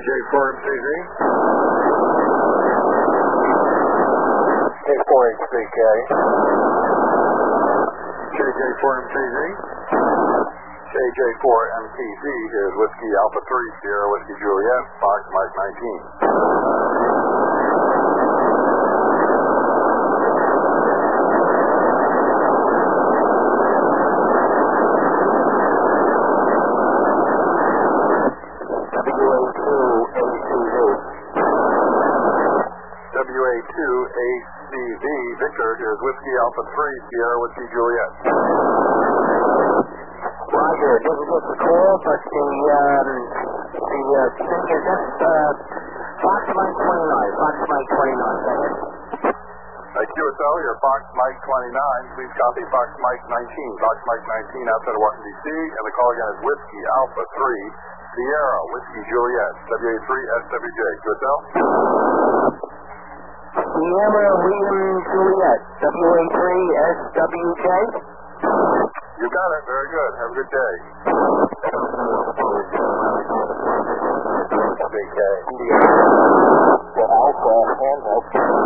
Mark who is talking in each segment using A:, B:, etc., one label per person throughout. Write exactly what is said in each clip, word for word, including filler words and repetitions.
A: four M C Z.
B: K four H B K.
A: K J four M T Z.
B: K J four M T Z, here's Whiskey Alpha three, Sierra Whiskey Juliet, Fox Mike nineteen. W A two A C V, Victor, here's Whiskey Alpha three, Sierra Whiskey Juliet.
C: Roger, didn't get the call, but the, um, the, uh, thing is this, uh, Fox Mike twenty-nine, Fox Mike twenty-nine, go ahead.
B: Uh, Q S L, you're Fox Mike twenty-nine, please copy Fox Mike nineteen, Fox Mike nineteen outside of Washington, D C, and the call again is Whiskey Alpha three, Sierra Whiskey Juliet, W A three S W J, Q S L?
C: Sierra William Juliet, W A three S W J?
B: You got it, very good, have a good day. S W K.
C: Well, Alpha, handheld.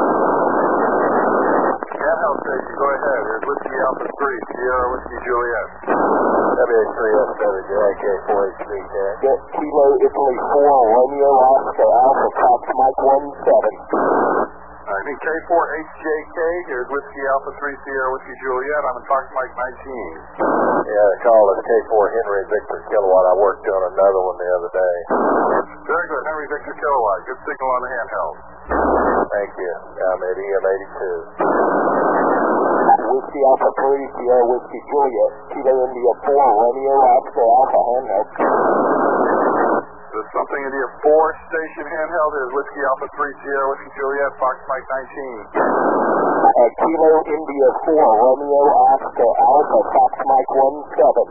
B: Handheld station, go ahead, here's Whiskey Alpha three, Sierra Whiskey Juliet.
C: W A three S W J, K four H B K. Get Kilo Italy four, Romeo Oscar Alpha, Fox Mike one seven.
B: I think K four H J K, here's Whiskey Alpha three, Sierra Whiskey Juliet, I'm in Fox Mike nineteen.
C: Yeah, the call is K four Henry Victor Kilowatt. I worked on another one the other day.
B: Very good, Henry Victor Kilowatt, good signal on the handheld.
C: Thank you. I'm at E M eighty-two. Whiskey Alpha three, Sierra Whiskey Juliet, Kilo India four, Romeo Oscar Alpha handheld.
B: There's something in the four station handheld, here's Whiskey Alpha three, Sierra Whiskey Juliet, Fox Mike nineteen.
C: Uh, Kilo India four, Romeo Oscar Alpha, Fox Mike one seven.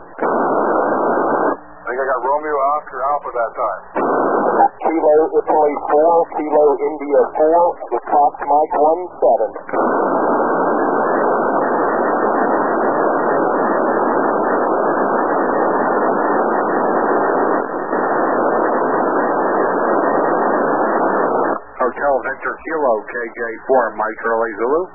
B: I think I got Romeo Oscar Alpha that time.
C: Kilo Italy four, Kilo India four, with Fox Mike one seven.
A: Hotel Victor Kilo, K J four, Mike Charlie Zulu.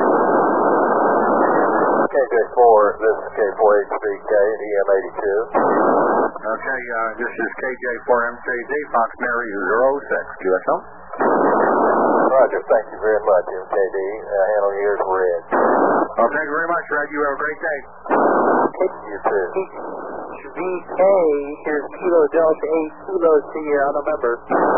C: K J four, this is K four H B K at E M eighty-two.
A: Okay, uh, this is K J four M C Z, Fox Mary zero six, Q S L.
C: Roger, thank you very much, M K D. Uh, handle yours, Red.
A: Well, thank you very much, Red. You have a great day.
C: You too.
D: V K, here's Kilo Delta eight, Kilo Sierra November.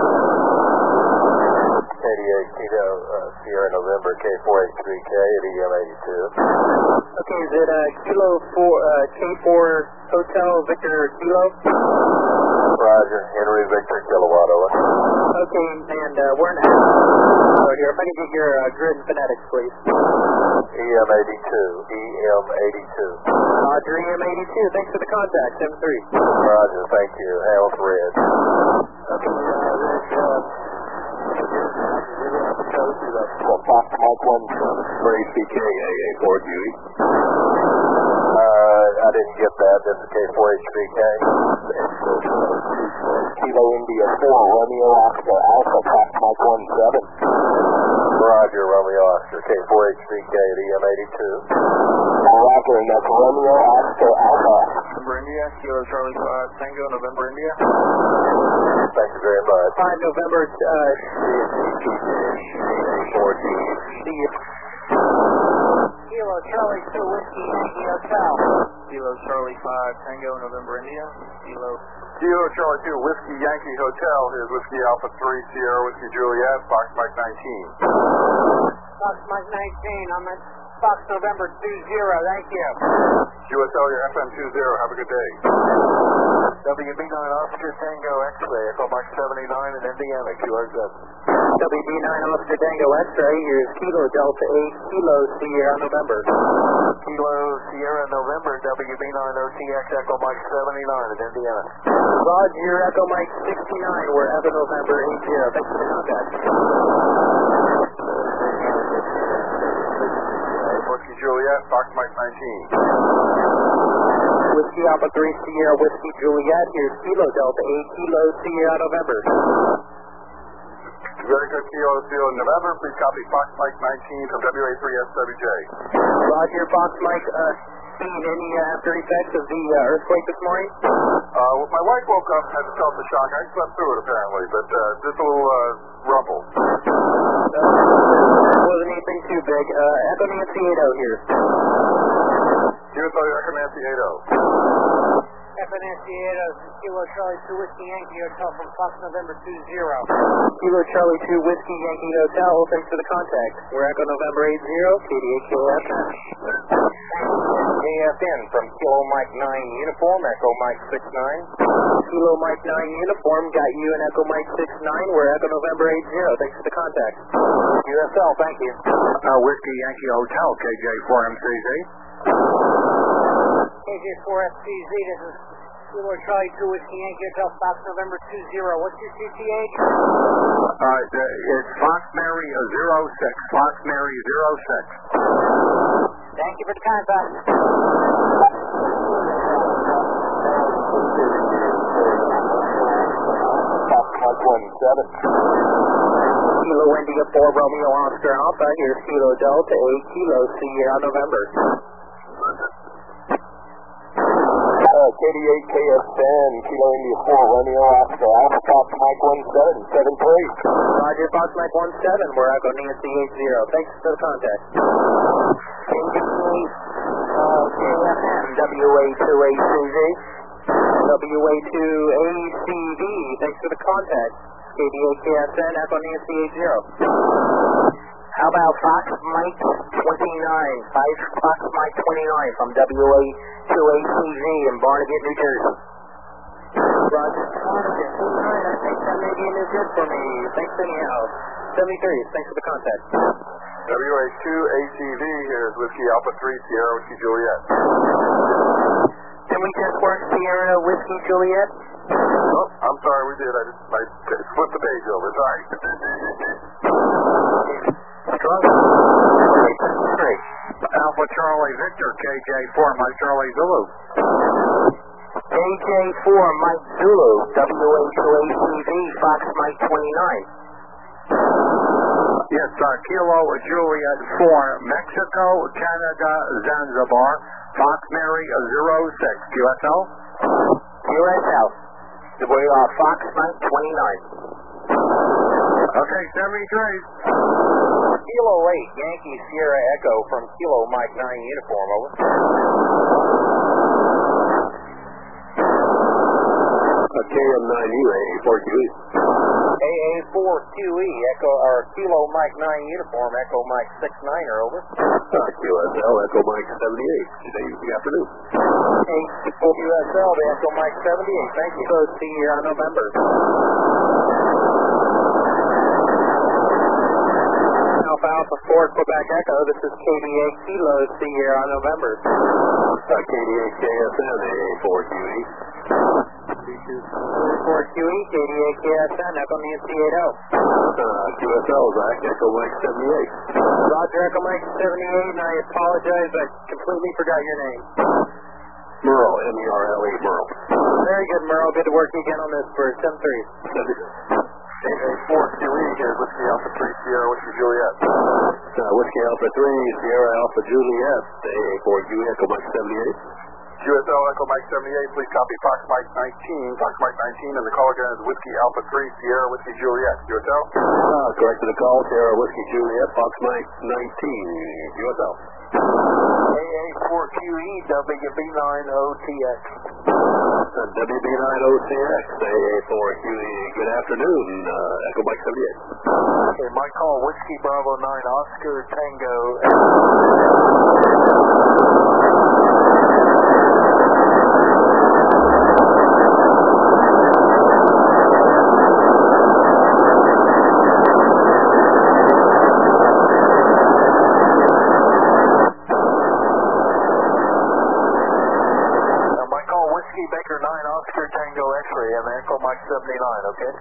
C: eighty-eight Kilo uh, Sierra November, K four H B K at E M eighty-two.
D: Okay, is it uh, Kilo four, uh, K four Hotel Victor Kilo?
C: Roger, Henry Victor Kilowatt, over.
D: Okay, and uh, we're in oh, here. If I can get your uh, grid and phonetics, please.
C: E M eighty-two, E M eighty-two.
D: Roger, E M eighty-two. Thanks for the contact, M three.
C: Roger, thank you. Harold Red.
D: Okay, uh, this, uh,
C: Fox Mike one
B: For H B K, A A four Q E.
C: Uh, I didn't get that. This is K four H B K. Kilo India four, Romeo Oscar Alpha, Fox Mike one seven. Roger, Romeo Oscar, K four H B K at E M eighty-two. Roger, and that's Romeo Oscar Alpha.
B: November India, Kilo Charlie five, Tango, November India.
C: Thank you very much.
D: five November, uh,
C: four G.
D: see you. Kilo Charlie two Whiskey Yankee Hotel.
B: Kilo Charlie five, Tango, November India. Kilo. Kilo Charlie two, Whiskey Yankee Hotel. Here's Whiskey Alpha three, Sierra Whiskey Juliet, Fox Mike nineteen.
D: Fox Mike nineteen, I'm at Fox November two zero, thank you.
B: Q S L, your F M two zero, have a good day. W B nine Oscar Tango X-ray, Echo Mike seventy-nine in Indiana, Q R Z.
D: W B nine Oscar Tango X-ray, here's Kilo Delta eight, Kilo Sierra November.
B: Kilo Sierra November, W B nine O T X, Echo Mike seventy-nine in Indiana.
D: Roger, Echo Mike sixty-nine, we're Echo November eight zero, thanks for the contact.
B: Whiskey Juliet, Fox Mike nineteen.
D: Whiskey Alpha three Sierra Whiskey Juliet, here's Kilo Delta eight, Kilo Sierra November.
B: Very good, Kilo Seal in November. Please copy Fox Mike nineteen from W A three S W J.
D: Roger, Fox Mike, uh, seen any uh, after effects of the uh, earthquake this morning?
B: Uh, well, my wife woke up and had to felt the shock. I slept through it apparently, but uh, just a little uh, rumble.
D: Uh, wasn't anything too big. Uh, Echo Nancy eight oh here.
B: Q S L, Echo Nancy eight oh.
E: Echo Nancy eight oh, Kilo Charlie two Whiskey Yankee Hotel from Fox November two zero.
D: Kilo Charlie two Whiskey Yankee Hotel, thanks for the contact. We're Echo November eight zero, K D H K F N.
C: K F N from Kilo Mike nine Uniform, Echo Mike six nine.
D: Kilo Mike nine Uniform, got you and Echo Mike six nine. We're Echo November eight zero, thanks for the contact.
C: Q S L, thank you.
A: Uh, Whiskey Yankee Hotel, K J four M C Z.
E: K J four F C Z, this is Kilo Charlie two Whiskey Yankee Hotel, Fox November two zero. What's your C T H?
A: Uh, it's Fox Mary zero six, Fox Mary zero six.
E: Thank you for the contact.
C: Fox Mike one seven.
D: Kilo India four Romeo Oscar Alpha, here's Kilo Delta eight Kilo Sierra November.
C: Uh, K D eight K S N, Kilo India four Romeo Oscar Alpha, Fox Mike one seven, seven three.
D: Roger, Fox Mike one seven, we're Echo Nancy eight zero, thanks for the contact.
C: K D eight uh, K F N, W A two A C V.
D: W A two A C V, thanks for the contact. K D eight K S N, Echo Nancy eight zero.
C: How about Fox Mike twenty-nine, five Fox Mike twenty-nine from W A two A C V in Barnegat, New Jersey.
D: Roger, Barnegat, twenty-nine, I think that may be a new good for me. Thanks anyhow. seventy-three, thanks for the contact.
B: W A two A C V, here is Whiskey Alpha three, Sierra Whiskey Juliet.
D: Can we just work Sierra Whiskey Juliet?
B: Oh, I'm sorry, we did. I just I flipped the page over. Sorry.
A: Alpha Charlie Victor, K J four, Mike Charlie Zulu.
C: K J four Mike Zulu, W A two A C V, Fox Mike twenty-nine.
A: Yes, uh, Kilo Juliet four, Mexico, Canada, Zanzibar, Fox Mary zero six, Q S L?
C: Q S L. We are Fox Mike twenty-nine.
A: Okay, seventy-three.
C: Kilo eight, Yankee Sierra Echo from Kilo Mike nine Uniform, over.
B: K M nine U, A A four Q E.
C: A A four Q E, Echo, or Kilo Mike nine Uniform, Echo Mike six nine, over.
B: Uh, Q S L, Echo Mike seventy-eight. Good afternoon.
C: Q S L, the Echo Mike seventy-eight, thank you.
D: So, Sierra November. Alpha Alpha four, Quebec Echo, this is K D eight Kilo Sierra November.
B: Uh, K D eight K S N, A A four Q E.
D: four Q E, K D eight K S N, Echo Nancy eight oh.
B: Uh, Q S L, Zach, Echo Mike seventy-eight.
D: Roger, Echo Mike seventy-eight, and I apologize, I completely forgot your name.
B: Merle, M E R L E, Merle.
D: Very good, Merle. Good to work again on this for seven three.
B: A A four Q E, here's Whiskey Alpha three, Sierra Whiskey Juliet. Uh, Whiskey Alpha three, Sierra Alpha Juliet, A A four Q E, Echo Mike seventy-eight. Q S L, Echo Mike seventy-eight, please copy Fox Mike nineteen, Fox Mike nineteen, and the call again is Whiskey Alpha three, Sierra Whiskey Juliet. Q S L? Uh, correct to the call, Sierra Whiskey Juliet, Fox Mike nineteen, Q S L.
C: A A four Q E, W B nine O T X.
B: Uh, W B nine O T X, A A four Q E, good afternoon, uh, Echo Mike seventy-eight.
C: Okay, my call, Whiskey Bravo nine, Oscar Tango.
B: Baker nine, Oscar Tango X-ray, and Echo Mike seventy-nine, okay?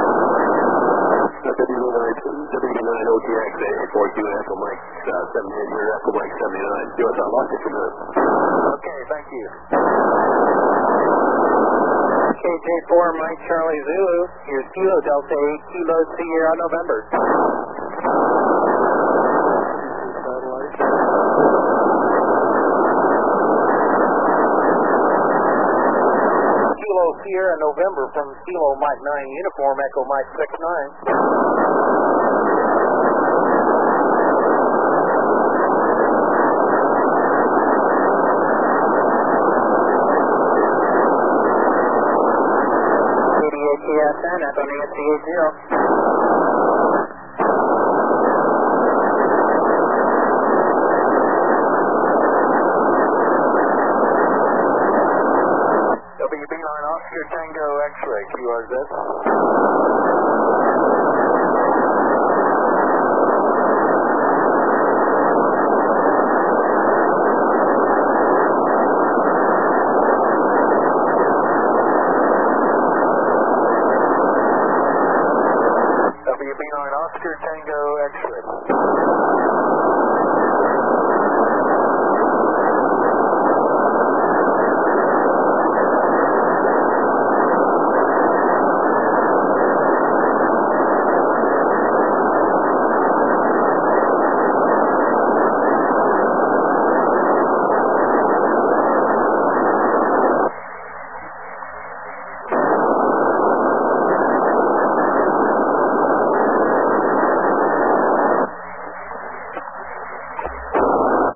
B: W B nine O T X, A A four Q, Echo Mike uh, seventy-eight, here, Echo Mike seventy-nine. U S I lost it for a minute.
C: Okay, thank you.
D: K J four, Mike Charlie Zulu. Here's Kilo Delta eight, Kilo Sierra November. Kilo Sierra November from Kilo Mike nine Uniform, Echo Mike six nine. T S N, Echo Nancy eight zero.
C: W B nine Oscar Tango X-ray, Q R Z.